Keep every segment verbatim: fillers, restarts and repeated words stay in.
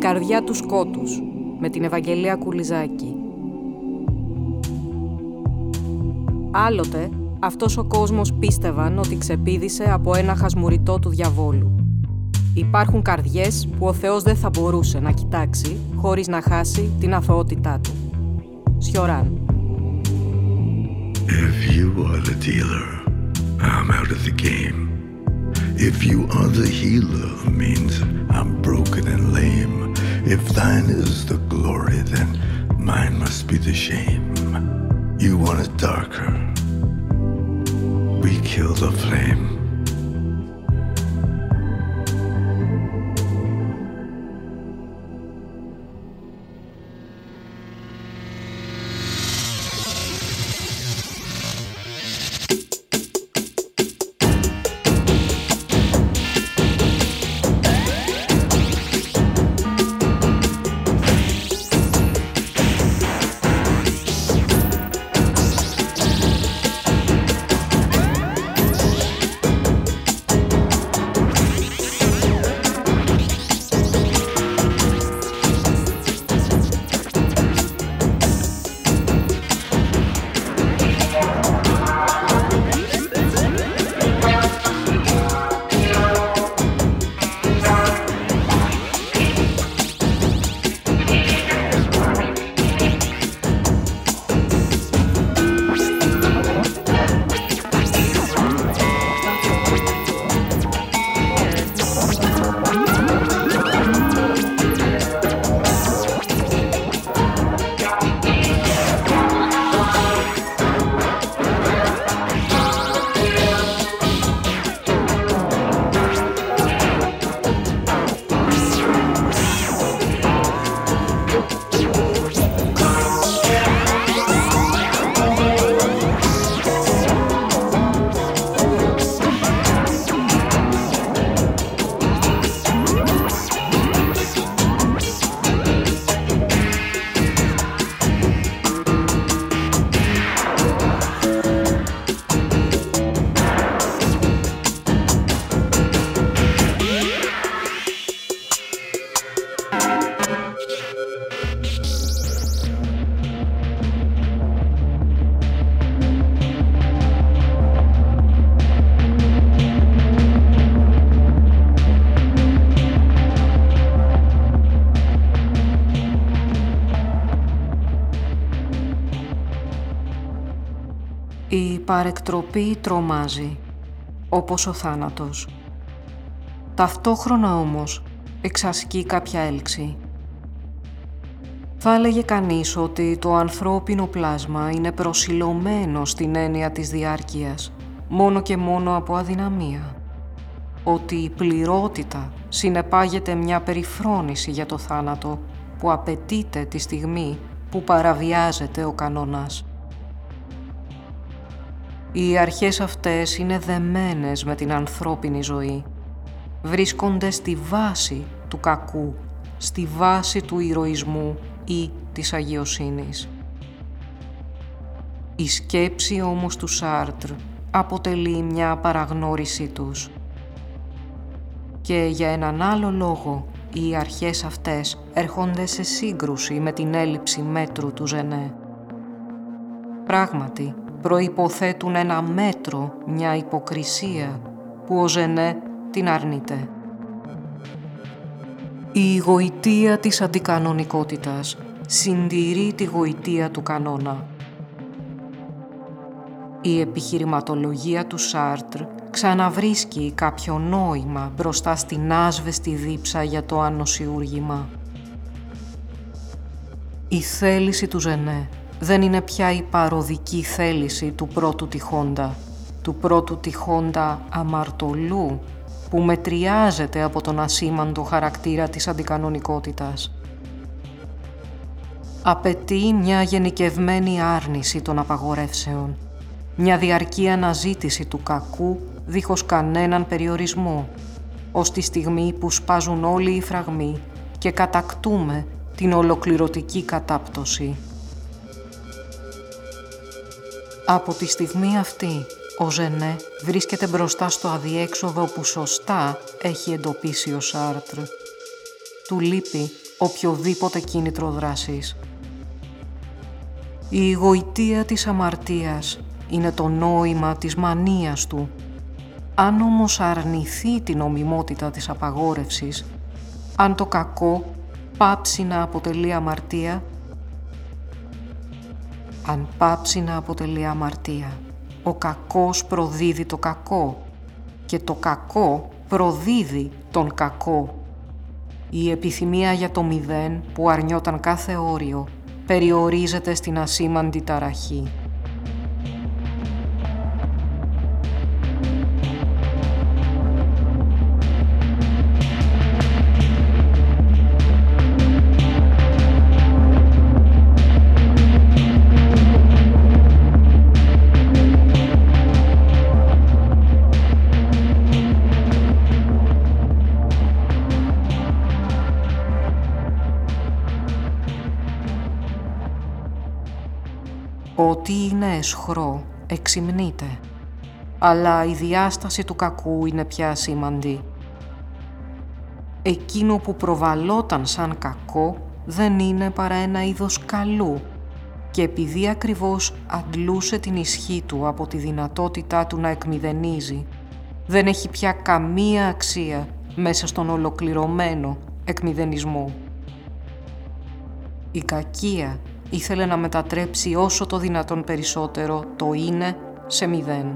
καρδιά του σκότους, με την Ευαγγελία Κουλιζάκη. Άλλοτε, αυτός ο κόσμος πίστευαν ότι ξεπήδησε από ένα χασμουριτό του διαβόλου. Υπάρχουν καρδιές που ο Θεός δεν θα μπορούσε να κοιτάξει χωρίς να χάσει την αθωότητά του. Σιωράν. If you are the dealer, I'm out of the game. If you are the healer, means I'm broken and lame. If thine is the glory, then mine must be the shame. You want it darker, we kill the flame. Η παρεκτροπή τρομάζει, όπως ο θάνατος. Ταυτόχρονα όμως εξασκεί κάποια έλξη. Θα έλεγε κανείς ότι το ανθρώπινο πλάσμα είναι προσιλωμένο στην έννοια της διάρκειας, μόνο και μόνο από αδυναμία. Ότι η πληρότητα συνεπάγεται μια περιφρόνηση για το θάνατο που απαιτείται τη στιγμή που παραβιάζεται ο κανόνας. Οι αρχές αυτές είναι δεμένες με την ανθρώπινη ζωή. Βρίσκονται στη βάση του κακού, στη βάση του ηρωισμού ή της αγιοσύνης. Η σκέψη όμως του Σάρτρ αποτελεί μια παραγνώρισή τους. Και για έναν άλλο λόγο, οι αρχές αυτές έρχονται σε σύγκρουση με την έλλειψη μέτρου του Ζενέ. Πράγματι, προϋποθέτουν ένα μέτρο, μια υποκρισία, που ο Ζενέ την αρνείται. Η γοητεία της αντικανονικότητας συντηρεί τη γοητεία του κανόνα. Η επιχειρηματολογία του Σάρτρ ξαναβρίσκει κάποιο νόημα μπροστά στην άσβεστη δίψα για το ανοσιούργημα. Η θέληση του Ζενέ δεν είναι πια η παροδική θέληση του πρώτου τυχόντα, του πρώτου τυχόντα αμαρτωλού, που μετριάζεται από τον ασήμαντο χαρακτήρα της αντικανονικότητας. Απαιτεί μια γενικευμένη άρνηση των απαγορεύσεων, μια διαρκή αναζήτηση του κακού δίχως κανέναν περιορισμό, ως τη στιγμή που σπάζουν όλοι οι φραγμοί και κατακτούμε την ολοκληρωτική κατάπτωση. Από τη στιγμή αυτή, ο Ζενέ βρίσκεται μπροστά στο αδιέξοδο που σωστά έχει εντοπίσει ο Σάρτρ. Του λείπει οποιοδήποτε κίνητρο δράσης. Η γοητεία της αμαρτίας είναι το νόημα της μανίας του. Αν όμως αρνηθεί την νομιμότητα της απαγόρευσης, αν το κακό πάψει να αποτελεί αμαρτία, αν πάψει να αποτελεί αμαρτία, ο κακός προδίδει το κακό και το κακό προδίδει τον κακό. Η επιθυμία για το μηδέν που αρνιόταν κάθε όριο περιορίζεται στην ασήμαντη ταραχή. Ό,τι είναι αισχρό εξυμνείται, αλλά η διάσταση του κακού είναι πια ασήμαντη. Εκείνο που προβαλόταν σαν κακό δεν είναι παρά ένα είδος καλού και επειδή ακριβώς αντλούσε την ισχύ του από τη δυνατότητά του να εκμηδενίζει, δεν έχει πια καμία αξία μέσα στον ολοκληρωμένο εκμηδενισμό. Η κακία ήθελε να μετατρέψει όσο το δυνατόν περισσότερο το είναι σε μηδέν.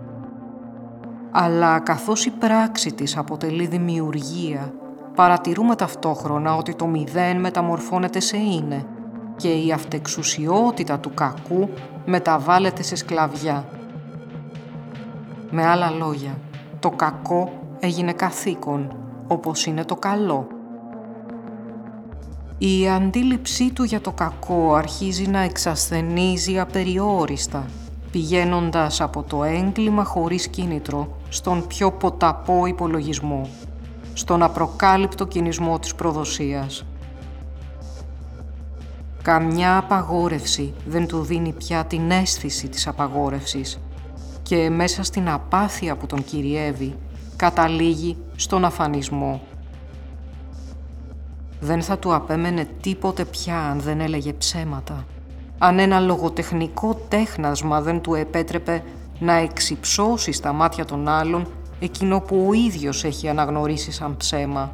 Αλλά καθώς η πράξη της αποτελεί δημιουργία, παρατηρούμε ταυτόχρονα ότι το μηδέν μεταμορφώνεται σε είναι και η αυτεξουσιότητα του κακού μεταβάλλεται σε σκλαβιά. Με άλλα λόγια, το κακό έγινε καθήκον, όπως είναι το καλό. Η αντίληψή του για το κακό αρχίζει να εξασθενίζει απεριόριστα, πηγαίνοντας από το έγκλημα χωρίς κίνητρο στον πιο ποταπό υπολογισμό, στον απροκάλυπτο κινησμό της προδοσίας. Καμιά απαγόρευση δεν του δίνει πια την αίσθηση της απαγόρευσης και μέσα στην απάθεια που τον κυριεύει καταλήγει στον αφανισμό. Δεν θα του απέμενε τίποτε πια αν δεν έλεγε ψέματα, αν ένα λογοτεχνικό τέχνασμα δεν του επέτρεπε να εξυψώσει στα μάτια των άλλων εκείνο που ο ίδιος έχει αναγνωρίσει σαν ψέμα.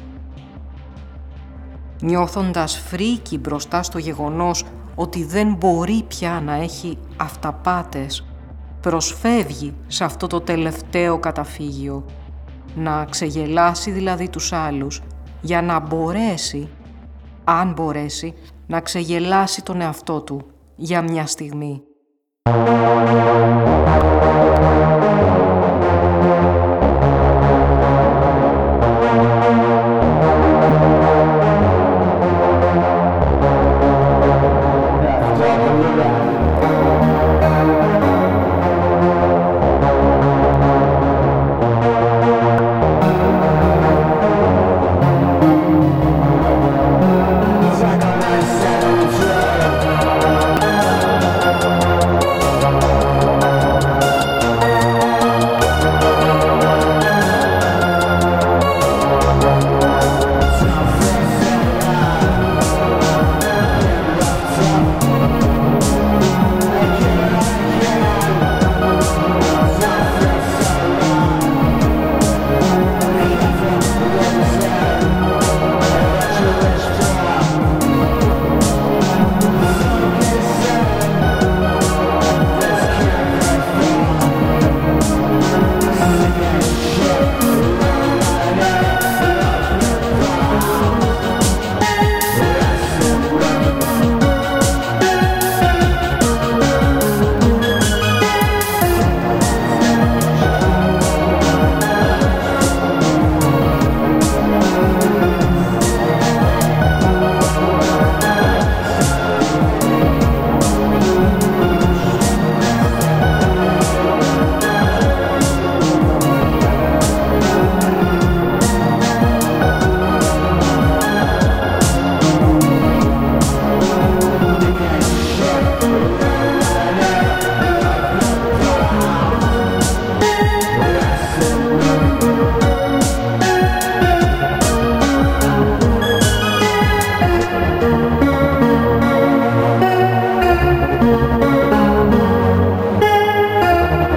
Νιώθοντας φρίκι μπροστά στο γεγονός ότι δεν μπορεί πια να έχει αυταπάτες, προσφεύγει σε αυτό το τελευταίο καταφύγιο, να ξεγελάσει δηλαδή τους άλλους, για να μπορέσει, αν μπορέσει, να ξεγελάσει τον εαυτό του για μια στιγμή.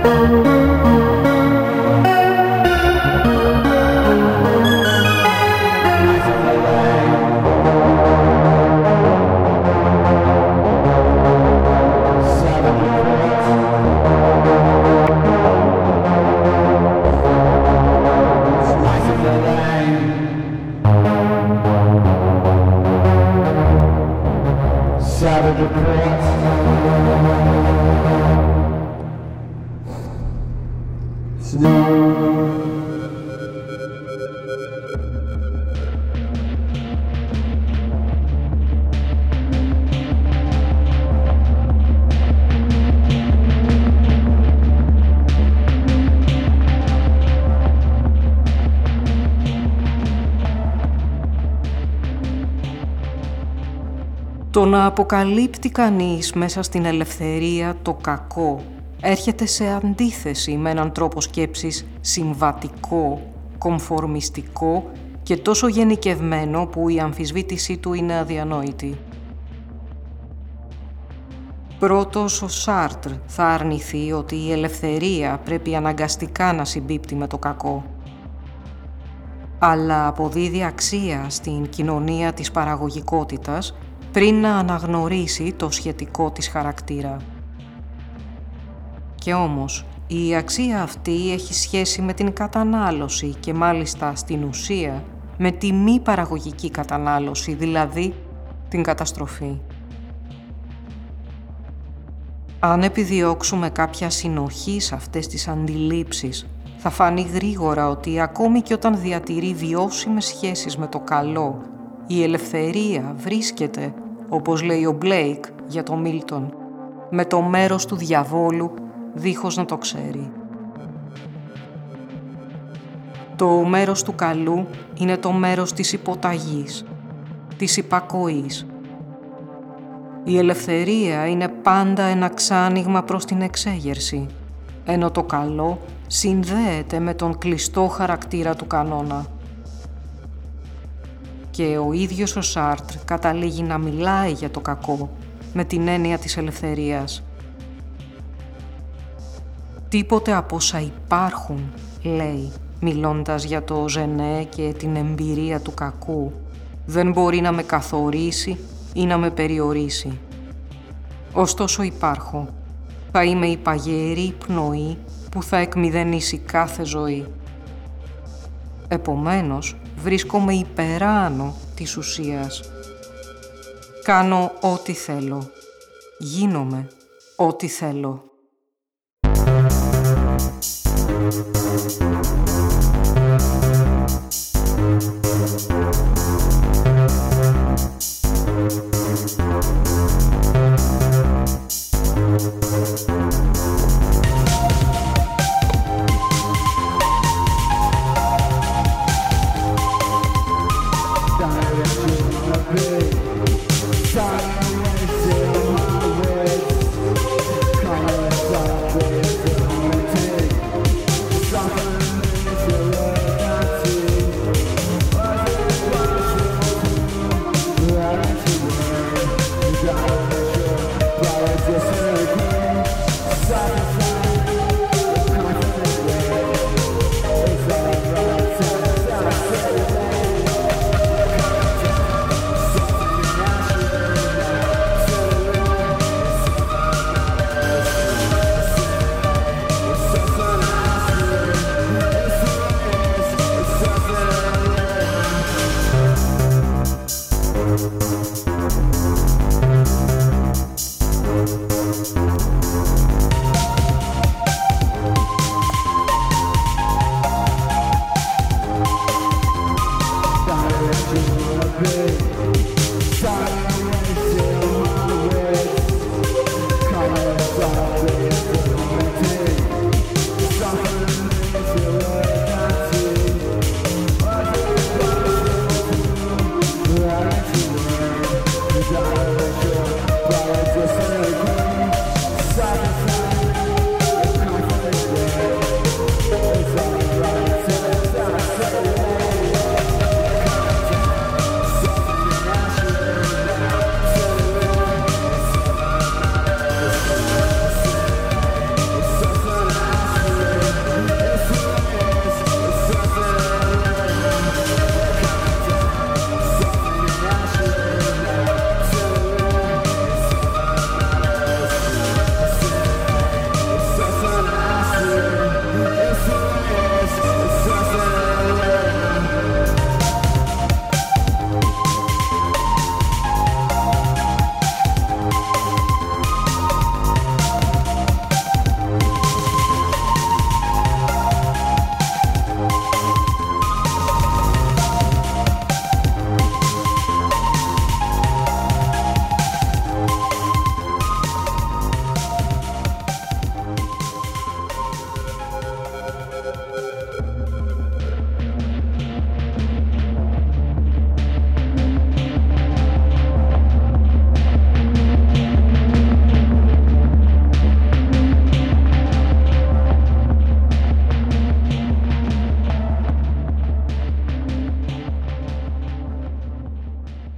Το να αποκαλύπτει κανείς μέσα στην ελευθερία το κακό έρχεται σε αντίθεση με έναν τρόπο σκέψης συμβατικό, κομφορμιστικό και τόσο γενικευμένο που η αμφισβήτησή του είναι αδιανόητη. Πρώτος ο Σάρτρ θα αρνηθεί ότι η ελευθερία πρέπει αναγκαστικά να συμπίπτει με το κακό, αλλά αποδίδει αξία στην κοινωνία της παραγωγικότητας πριν να αναγνωρίσει το σχετικό της χαρακτήρα. Και όμως, η αξία αυτή έχει σχέση με την κατανάλωση και μάλιστα στην ουσία με τη μη παραγωγική κατανάλωση, δηλαδή την καταστροφή. Αν επιδιώξουμε κάποια συνοχή σε αυτές τις αντιλήψεις, θα φανεί γρήγορα ότι ακόμη και όταν διατηρεί βιώσιμες σχέσεις με το καλό, η ελευθερία βρίσκεται, όπως λέει ο Μπλέικ για το Μίλτον, με το μέρος του διαβόλου δίχως να το ξέρει. Το μέρος του καλού είναι το μέρος της υποταγής, της υπακοής. Η ελευθερία είναι πάντα ένα ξάνοιγμα προς την εξέγερση, ενώ το καλό συνδέεται με τον κλειστό χαρακτήρα του κανόνα. Και ο ίδιος ο Σάρτρ καταλήγει να μιλάει για το κακό με την έννοια της ελευθερίας. «Τίποτε από όσα υπάρχουν», λέει, μιλώντας για το Ζενέ και την εμπειρία του κακού, «δεν μπορεί να με καθορίσει ή να με περιορίσει. Ωστόσο υπάρχω. Θα είμαι η παγερή πνοή που θα εκμηδενήσει κάθε ζωή. Επομένως, βρίσκομαι υπεράνω της ουσίας. Κάνω ό,τι θέλω. Γίνομαι ό,τι θέλω».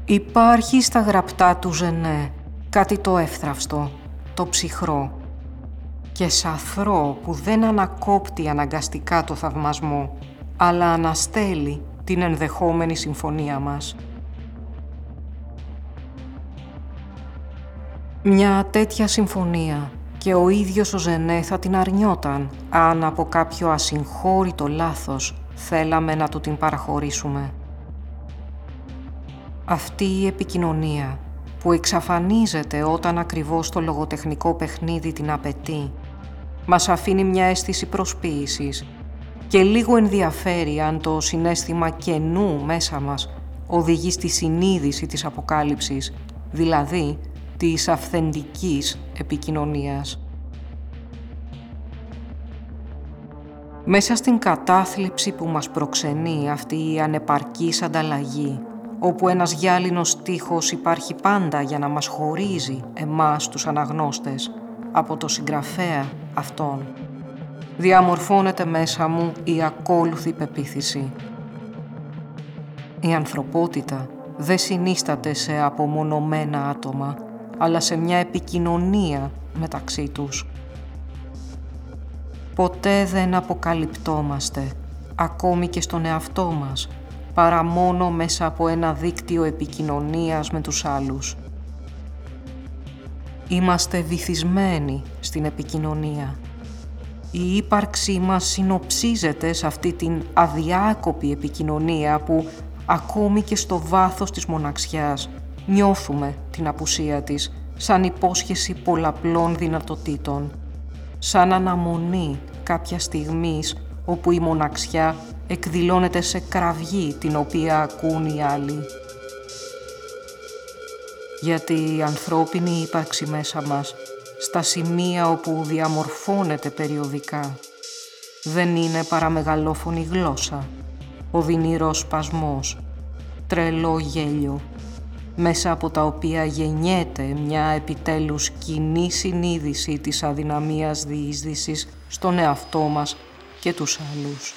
Υπάρχει στα γραπτά του Ζενέ κάτι το εύθραυστο, το ψυχρό και σαθρό που δεν ανακόπτει αναγκαστικά το θαυμασμό, αλλά αναστέλει την ενδεχόμενη συμφωνία μας. Μια τέτοια συμφωνία και ο ίδιος ο Ζενέ θα την αρνιόταν αν από κάποιο ασυγχώρητο λάθος θέλαμε να του την παραχωρήσουμε. Αυτή η επικοινωνία που εξαφανίζεται όταν ακριβώς το λογοτεχνικό παιχνίδι την απαιτεί, μας αφήνει μια αίσθηση προσποίησης και λίγο ενδιαφέρει αν το συναίσθημα κενού μέσα μας οδηγεί στη συνείδηση της αποκάλυψης, δηλαδή της αυθεντικής επικοινωνίας. Μέσα στην κατάθλιψη που μας προξενεί αυτή η ανεπαρκής ανταλλαγή, όπου ένας γυάλινος στίχος υπάρχει πάντα για να μας χωρίζει εμάς τους αναγνώστες από το συγγραφέα αυτόν, διαμορφώνεται μέσα μου η ακόλουθη πεποίθηση. Η ανθρωπότητα δεν συνίσταται σε απομονωμένα άτομα, αλλά σε μια επικοινωνία μεταξύ τους. Ποτέ δεν αποκαλυπτόμαστε, ακόμη και στον εαυτό μας, παρά μόνο μέσα από ένα δίκτυο επικοινωνίας με τους άλλους. Είμαστε βυθισμένοι στην επικοινωνία. Η ύπαρξή μας συνοψίζεται σε αυτή την αδιάκοπη επικοινωνία που, ακόμη και στο βάθος της μοναξιάς, νιώθουμε την απουσία της σαν υπόσχεση πολλαπλών δυνατοτήτων, σαν αναμονή κάποια στιγμής όπου η μοναξιά εκδηλώνεται σε κραυγή την οποία ακούν οι άλλοι. Γιατί η ανθρώπινη ύπαρξη μέσα μας, στα σημεία όπου διαμορφώνεται περιοδικά, δεν είναι παρά μεγαλόφωνη γλώσσα, οδυνηρός σπασμός, τρελό γέλιο, μέσα από τα οποία γεννιέται μια επιτέλους κοινή συνείδηση της αδυναμίας διείσδυσης στον εαυτό μας και τους άλλους.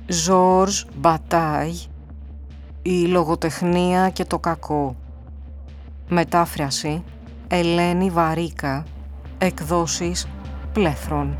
Ζορζ Μπατάι, η λογοτεχνία και το κακό. Μετάφραση Ελένη Βαρίκα, εκδόσεις Πλέφρον.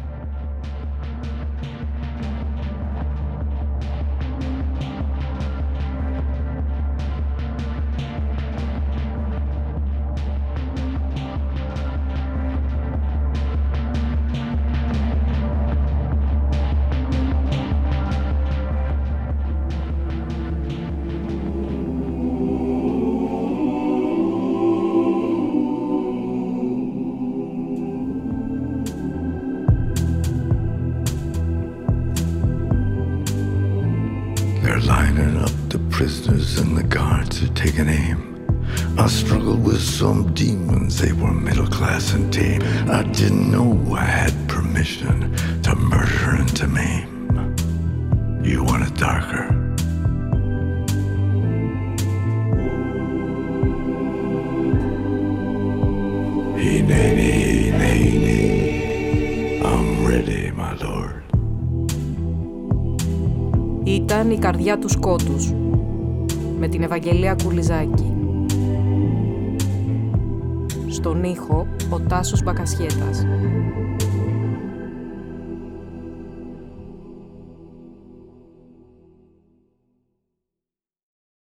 Lining up the prisoners and the guards are taking aim. I struggled with some demons, they were middle class and tame. I didn't know I had permission to murder and to maim. You want it darker? Hineni, hineni, I'm ready, my lord. Ήταν η καρδιά του σκότους, με την Ευαγγελία Κουλιζάκη. Στον ήχο, ο Τάσος Μπακασιέτας.